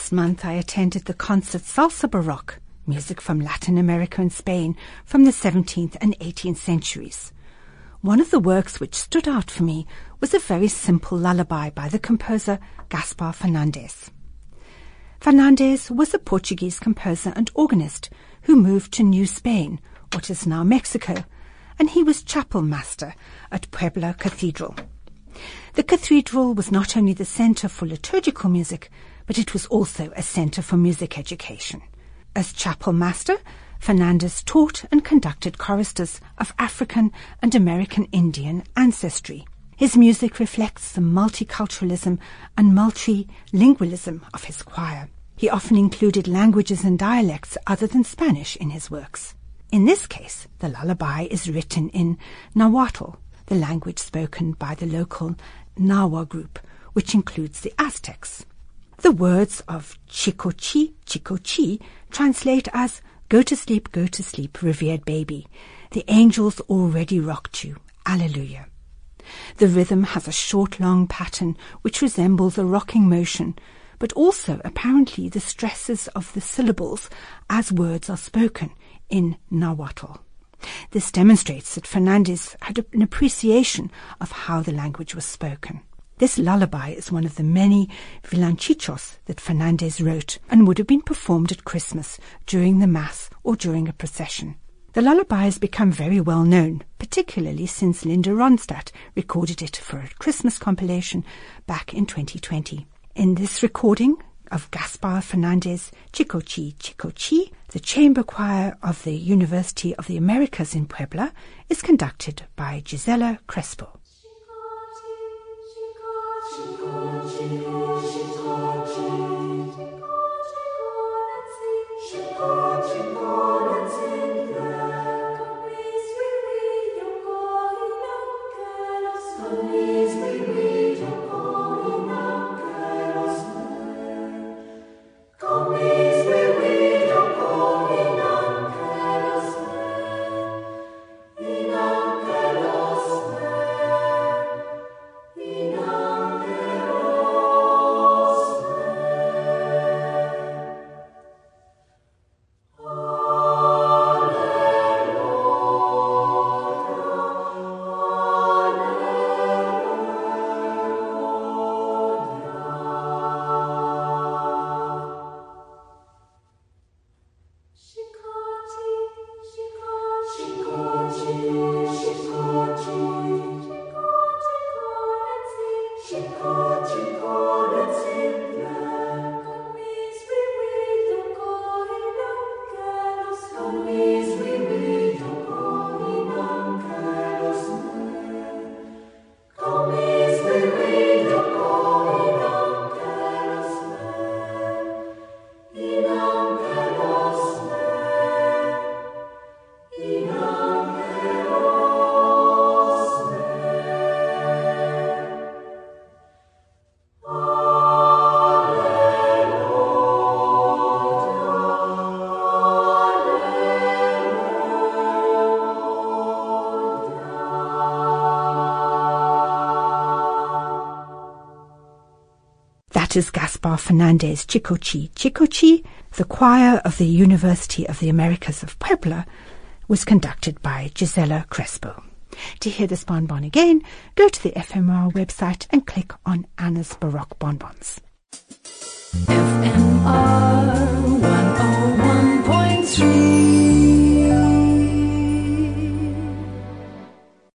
Last month I attended the concert Salsa Baroque, music from Latin America and Spain from the 17th and 18th centuries. One of the works which stood out for me was a very simple lullaby by the composer Gaspar Fernandes. Fernandes was a Portuguese composer and organist who moved to New Spain, what is now Mexico, and he was chapel master at Puebla Cathedral. The cathedral was not only the center for liturgical music, but it was also a center for music education. As chapel master, Fernandes taught and conducted choristers of African and American Indian ancestry. His music reflects the multiculturalism and multilingualism of his choir. He often included languages and dialects other than Spanish in his works. In this case, the lullaby is written in Nahuatl, the language spoken by the local Nahua group, which includes the Aztecs. The words of Chicochi, Chicochi translate as, go to sleep, revered baby. The angels already rocked you. Alleluia. The rhythm has a short, long pattern which resembles a rocking motion, but also apparently the stresses of the syllables as words are spoken in Nahuatl. This demonstrates that Fernandes had an appreciation of how the language was spoken. This lullaby is one of the many villancicos that Fernandes wrote and would have been performed at Christmas during the Mass or during a procession. The lullaby has become very well known, particularly since Linda Ronstadt recorded it for a Christmas compilation back in 2020. In this recording of Gaspar Fernandes' Chicochi, Chicochi, the chamber choir of the University of the Americas in Puebla is conducted by Gisela Crespo. That is Gaspar Fernandes' Chicochi, Chicochi. The choir of the University of the Americas of Puebla was conducted by Gisela Crespo. To hear this bonbon again, go to the FMR website and click on Anna's Baroque Bonbons.